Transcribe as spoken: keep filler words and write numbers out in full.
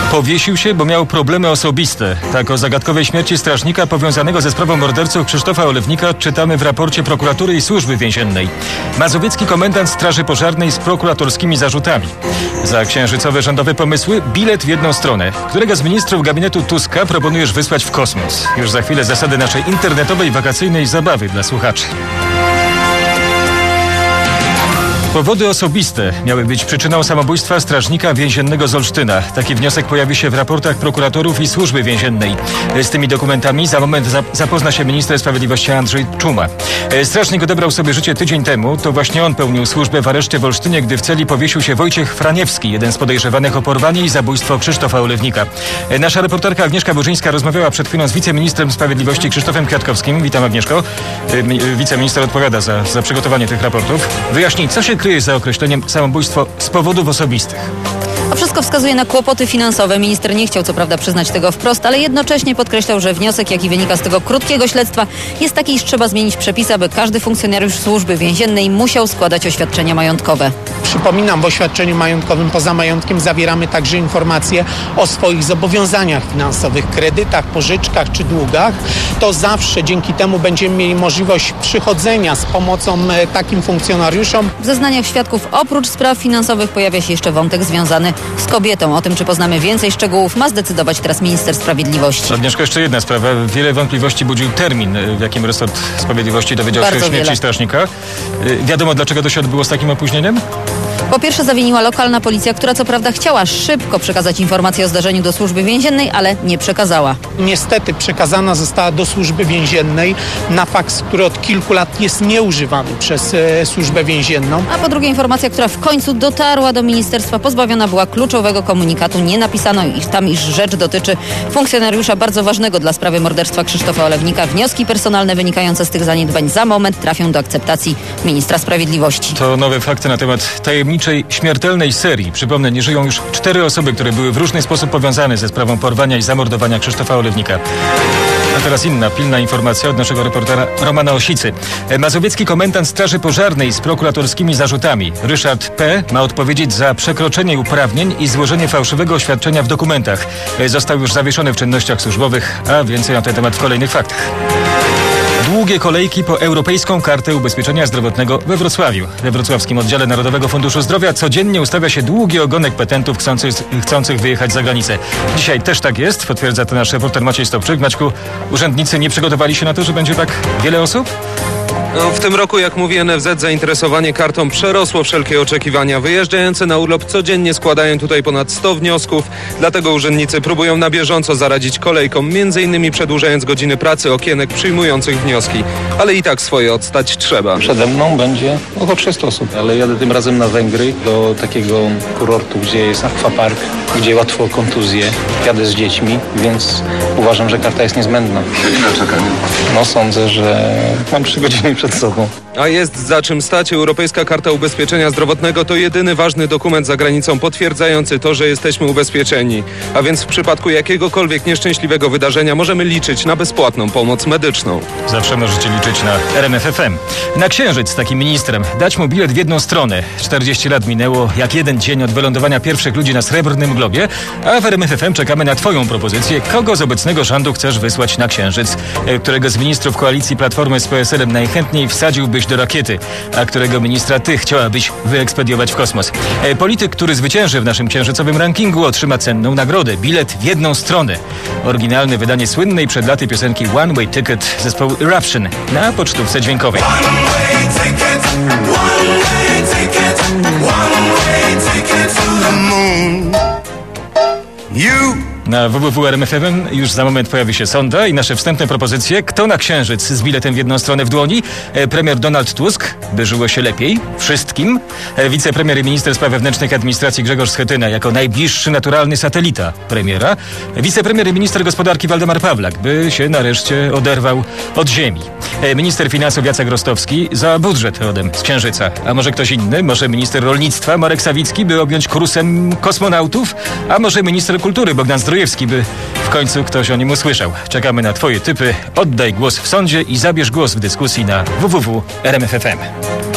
Powiesił się, bo miał problemy osobiste. Tak o zagadkowej śmierci strażnika powiązanego ze sprawą morderców Krzysztofa Olewnika czytamy w raporcie prokuratury i Służby Więziennej. Mazowiecki komendant Straży Pożarnej z prokuratorskimi zarzutami. Za księżycowe rządowe pomysły bilet w jedną stronę. Którego z ministrów gabinetu Tuska proponujesz wysłać w kosmos? Już za chwilę zasady naszej internetowej wakacyjnej zabawy dla słuchaczy. Powody osobiste miały być przyczyną samobójstwa strażnika więziennego z Olsztyna. Taki wniosek pojawi się w raportach prokuratorów i Służby Więziennej. Z tymi dokumentami za moment zapozna się minister sprawiedliwości Andrzej Czuma. Strażnik odebrał sobie życie tydzień temu. To właśnie on pełnił służbę w areszcie w Olsztynie, gdy w celi powiesił się Wojciech Franiewski, jeden z podejrzewanych o porwanie i zabójstwo Krzysztofa Olewnika. Nasza reporterka Agnieszka Burzyńska rozmawiała przed chwilą z wiceministrem sprawiedliwości Krzysztofem Kwiatkowskim. Witam, Agnieszko. Wiceminister odpowiada za, za przygotowanie tych raportów. Wyjaśnij, co się kryje za określeniem samobójstwo z powodów osobistych. A wszystko wskazuje na kłopoty finansowe. Minister nie chciał co prawda przyznać tego wprost, ale jednocześnie podkreślał, że wniosek, jaki wynika z tego krótkiego śledztwa, jest taki, iż trzeba zmienić przepisy, aby każdy funkcjonariusz Służby Więziennej musiał składać oświadczenia majątkowe. Przypominam, w oświadczeniu majątkowym poza majątkiem zawieramy także informacje o swoich zobowiązaniach finansowych, kredytach, pożyczkach czy długach. To zawsze dzięki temu będziemy mieli możliwość przychodzenia z pomocą takim funkcjonariuszom. W zeznaniach świadków oprócz spraw finansowych pojawia się jeszcze wątek związany z kobietą. O tym, czy poznamy więcej szczegółów, ma zdecydować teraz minister sprawiedliwości. Agnieszko, jeszcze jedna sprawa. Wiele wątpliwości budził termin, w jakim resort sprawiedliwości dowiedział się o śmierci wiele. strażnika. Wiadomo, dlaczego to się odbyło z takim opóźnieniem? Po pierwsze zawiniła lokalna policja, która co prawda chciała szybko przekazać informację o zdarzeniu do Służby Więziennej, ale nie przekazała. Niestety przekazana została do Służby Więziennej na faks, który od kilku lat jest nieużywany przez e, Służbę Więzienną. A po drugie informacja, która w końcu dotarła do ministerstwa, pozbawiona była kluczowego komunikatu. Nie napisano iż tam, iż rzecz dotyczy funkcjonariusza bardzo ważnego dla sprawy morderstwa Krzysztofa Olewnika. Wnioski personalne wynikające z tych zaniedbań za moment trafią do akceptacji ministra sprawiedliwości. To nowe fakty na temat tajemniczej śmiertelnej serii. Przypomnę, nie żyją już cztery osoby, które były w różny sposób powiązane ze sprawą porwania i zamordowania Krzysztofa Olewnika. A teraz inna pilna informacja od naszego reportera Romana Osicy. Mazowiecki komendant Straży Pożarnej z prokuratorskimi zarzutami Ryszard P. ma odpowiedzieć za przekroczenie uprawnień i złożenie fałszywego oświadczenia w dokumentach. Został już zawieszony w czynnościach służbowych, a więcej na ten temat w kolejnych faktach. Długie kolejki po Europejską Kartę Ubezpieczenia Zdrowotnego we Wrocławiu. We wrocławskim oddziale Narodowego Funduszu Zdrowia codziennie ustawia się długi ogonek petentów chcących, chcących wyjechać za granicę. Dzisiaj też tak jest, potwierdza to nasz reporter Maciej Stopczyk. Maćku, urzędnicy nie przygotowali się na to, że będzie tak wiele osób? No, w tym roku, jak mówi N F Z, zainteresowanie kartą przerosło wszelkie oczekiwania. Wyjeżdżający na urlop codziennie składają tutaj ponad sto wniosków, dlatego urzędnicy próbują na bieżąco zaradzić kolejkom, między innymi przedłużając godziny pracy okienek przyjmujących wnioski. Ale i tak swoje odstać trzeba. Przede mną będzie około trzysta osób, ale jadę tym razem na Węgry, do takiego kurortu, gdzie jest aquapark, gdzie łatwo o kontuzję. Jadę z dziećmi, więc uważam, że karta jest niezbędna. Ile czekamy? No sądzę, że mam trzy godziny przed sobą. A jest za czym stać. Europejska Karta Ubezpieczenia Zdrowotnego to jedyny ważny dokument za granicą potwierdzający to, że jesteśmy ubezpieczeni. A więc w przypadku jakiegokolwiek nieszczęśliwego wydarzenia możemy liczyć na bezpłatną pomoc medyczną. Zawsze możecie liczyć na R M F F M. Na Księżyc z takim ministrem. Dać mu bilet w jedną stronę. czterdzieści lat minęło jak jeden dzień od wylądowania pierwszych ludzi na Srebrnym Globie, a w R M F F M czekamy na twoją propozycję. Kogo z obecnego rządu chcesz wysłać na Księżyc? Którego z ministrów koalicji Platformy z P S L-em najchętniej wsadziłbyś do rakiety, a którego ministra ty chciałabyś wyekspediować w kosmos? Polityk, który zwycięży w naszym księżycowym rankingu, otrzyma cenną nagrodę. Bilet w jedną stronę. Oryginalne wydanie słynnej przed laty piosenki One Way Ticket zespołu Eruption na pocztówce dźwiękowej. Na w w w R M F M już za moment pojawi się sonda i nasze wstępne propozycje. Kto na Księżyc z biletem w jedną stronę w dłoni? E, premier Donald Tusk, by żyło się lepiej wszystkim. E, wicepremier i minister spraw wewnętrznych administracji Grzegorz Schetyna jako najbliższy naturalny satelita premiera. E, wicepremier i minister gospodarki Waldemar Pawlak, by się nareszcie oderwał od ziemi. E, minister finansów Jacek Rostowski za budżet rodem z Księżyca. A może ktoś inny? Może minister rolnictwa Marek Sawicki, by objąć kurusem kosmonautów? A może minister kultury Bogdan Zdrojewski, by w końcu ktoś o nim usłyszał. Czekamy na twoje typy. Oddaj głos w sądzie i zabierz głos w dyskusji na w w w kropka r m f f m.